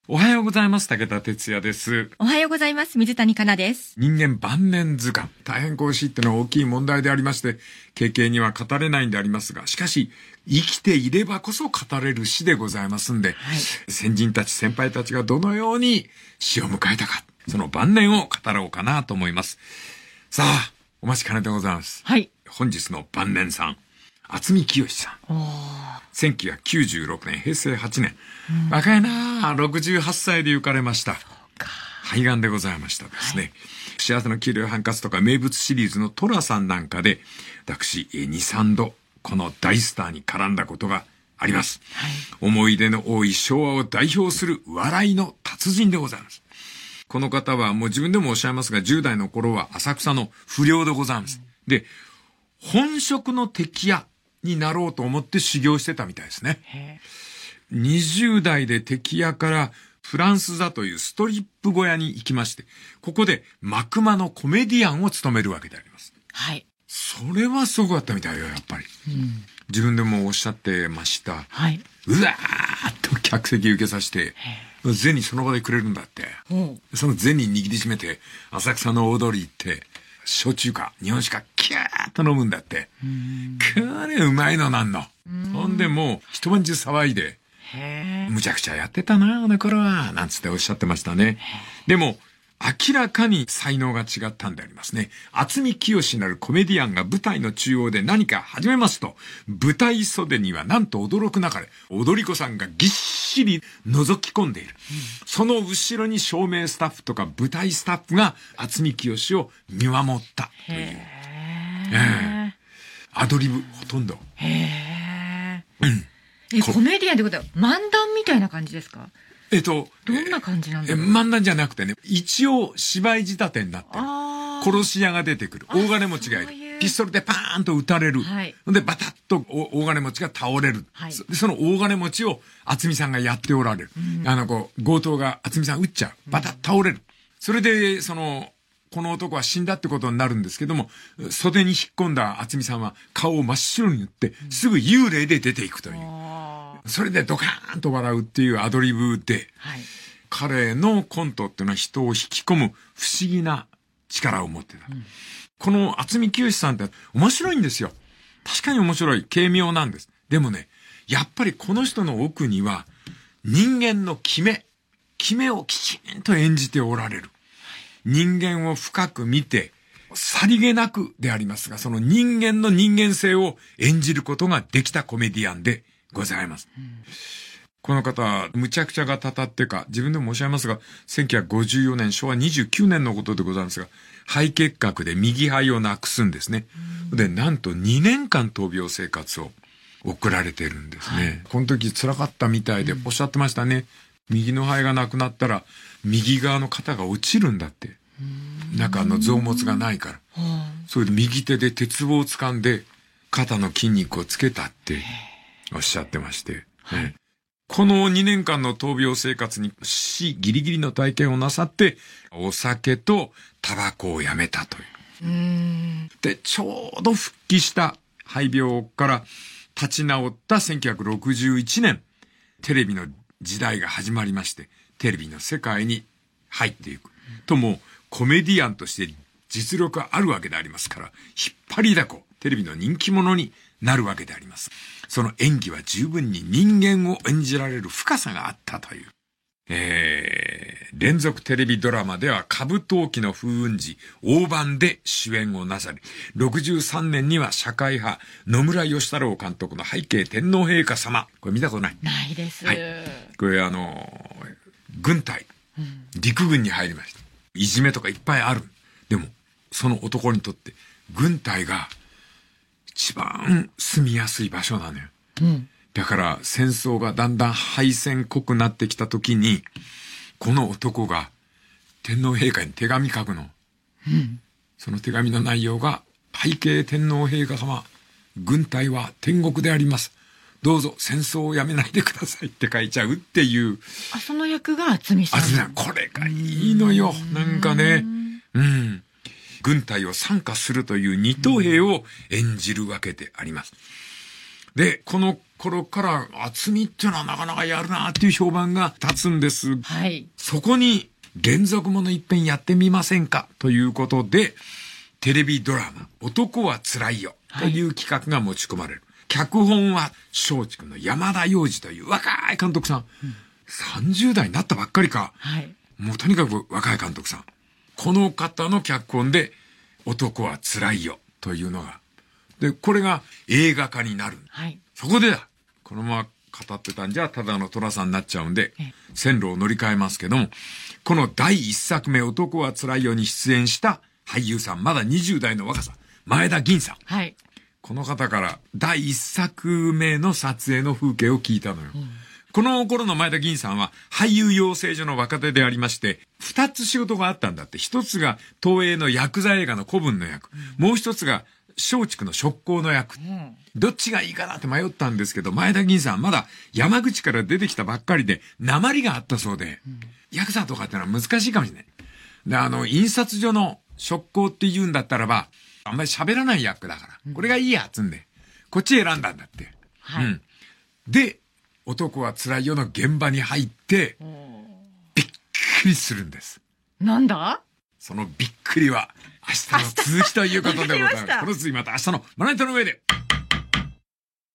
おはようございます。武田哲也です。 おはようございます。水谷香奈です。 人間晩年図鑑。大変死ってのは大きい問題でありまして、軽々には語れないんでありますが、しかし、生きていればこそ語れる死でございますんで、先人たち、先輩たちがどのように死を迎えたか、その晩年を語ろうかなと思います。さあ、お待ちかねでございます。 はい。 本日の晩年さん、渥美清さん。1996年、平成8年。若いなぁ、68歳で行かれました。肺がんでございましたですね。幸せの黄色いハンカチとか名物シリーズのトラさんなんかで、私、2、3度、この大スターに絡んだことがあります。思い出の多い昭和を代表する笑いの達人でございます。この方はもう自分でもおっしゃいますが、10代の頃は浅草の不良でございます。で、本職の敵屋になろうと思って修行してたみたいですね。20代で敵屋からフランス座というストリップ小屋に行きまして、ここで幕間のコメディアンを務めるわけであります。 はい。 それはすごかったみたいよ、やっぱり。自分でもおっしゃってました。 はい。 うわーっと客席受けさせて、銭その場でくれるんだって。その銭握りしめて、浅草の大通り行って、焼酎か日本酒かキャーッと飲むんだって。これうまいのなんの。ほんでもう一晩中騒いで、むちゃくちゃやってたな、あの頃は、なんつっておっしゃってましたね。でも、明らかに才能が違ったんでありますね。渥美清なるコメディアンが舞台の中央で何か始めますと、舞台袖にはなんと驚くなかれ、踊り子さんがぎっしり覗き込んでいる。その後ろに照明スタッフとか舞台スタッフが渥美清を見守ったという。アドリブほとんど。 コメディアンってことは漫談みたいな感じですか？どんな感じなんだろう。 漫談じゃなくてね、一応芝居仕立てになってる。殺し屋が出てくる。大金持ちがいる。ピストルでパーンと撃たれる。で、バタッと大金持ちが倒れる。その大金持ちを渥美さんがやっておられる。強盗が渥美さん撃っちゃう。バタッ倒れる。それで、この男は死んだってことになるんですけども、袖に引っ込んだ渥美さんは顔を真っ白に塗って、すぐ幽霊で出ていくという。それでドカーンと笑うっていうアドリブで、彼のコントっていうのは人を引き込む不思議な力を持ってた。この渥美清さんって面白いんですよ。確かに面白い。軽妙なんです。でもね、やっぱりこの人の奥には人間の決めをきちんと演じておられる。人間を深く見て、さりげなくでありますが、その人間の人間性を演じることができたコメディアンでございます。この方は、むちゃくちゃがたたってか、自分でも申し上げますが、1954年、昭和29年のことでございますが、肺結核で右肺をなくすんですね。で、なんと2年間闘病生活を送られてるんですね。この時辛かったみたいでおっしゃってましたね。右の肺がなくなったら、右側の肩が落ちるんだって。中の臓物がないから。それで右手で鉄棒を掴んで、肩の筋肉をつけたっておっしゃってまして。この2年間の闘病生活に死ギリギリの体験をなさって、お酒とタバコをやめたという。で、ちょうど復帰した肺病から立ち直った1961年、テレビの時代が始まりまして、テレビの世界に入っていく。とも、コメディアンとして実力があるわけでありますから、引っ張りだこ、テレビの人気者になるわけであります。その演技は十分に人間を演じられる深さがあったという。連続テレビドラマでは歌舞闘記の風雲児大番で主演をなさり、63年には社会派野村義太郎監督の拝啓天皇陛下様。これ見たことない？ ないです。 これ軍隊、陸軍に入りました。いじめとかいっぱいある。でも、その男にとって軍隊が一番住みやすい場所なのよ。だから戦争がだんだん敗戦濃くなってきた時に、この男が天皇陛下に手紙書くの。その手紙の内容が、拝啓天皇陛下様、軍隊は天国であります。どうぞ戦争をやめないでくださいって書いちゃうっていう。 その役が渥美さん。 渥美さん、これがいいのよ。なんかね。軍隊を参加するという二等兵を演じるわけであります。 で、この頃から渥美っていうのはなかなかやるなっていう評判が立つんです。 はい。 そこに連続もの一遍やってみませんかということで、テレビドラマ、男はつらいよという企画が持ち込まれる。脚本は松竹の山田洋次という若い監督さん。30代になったばっかりか。 はい。 もうとにかく若い監督さん。この方の脚本で、男はつらいよというのが。で、これが映画化になる。 はい。 そこでだ。このまま語ってたんじゃただの寅さんになっちゃうんで、線路を乗り換えますけども、この第一作目男はつらいよに出演した俳優さん、まだ20代の若さ、前田吟さん。 はい。 この方から第一作目の撮影の風景を聞いたのよ。この頃の前田吟さんは俳優養成所の若手でありまして、二つ仕事があったんだって。一つが東映のヤクザ映画の古文の役。もう一つが松竹の職工の役。どっちがいいかなって迷ったんですけど、前田吟さんまだ山口から出てきたばっかりで、訛りがあったそうで、ヤクザとかってのは難しいかもしれない。で、印刷所の職工って言うんだったらば、あんまり喋らない役だから、これがいいやつんで、こっち選んだんだって。 はい。 で、男はつらいよの現場に入って、びっくりするんです。 なんだ？ そのびっくりは明日の続きということでございます。この続きまた明日のまな板の上で。